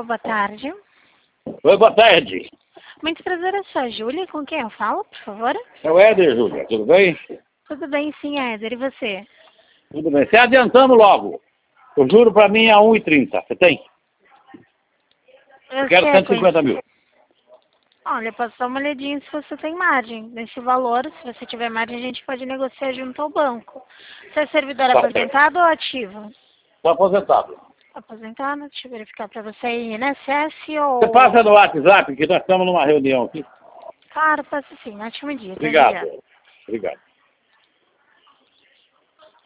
boa tarde. Oi, boa tarde. Muito prazer, eu sou a Júlia. Com quem eu falo, por favor? É o Éder, Júlia. Tudo bem? Tudo bem, sim, Éder. E você? Tudo bem. Você adiantando logo. Eu juro pra mim a 1,30. Você tem? Eu quero 150 mil. Olha, posso dar uma olhadinha se você tem margem. Nesse valor, se você tiver margem, a gente pode negociar junto ao banco. Você é servidor Tá aposentado ou ativo? Estou aposentado. Aposentado? Deixa eu verificar para você aí, INSS ou... Você passa no WhatsApp, que nós estamos numa reunião aqui. Claro, passa sim. Ótimo dia. Até Obrigado. já. Obrigado.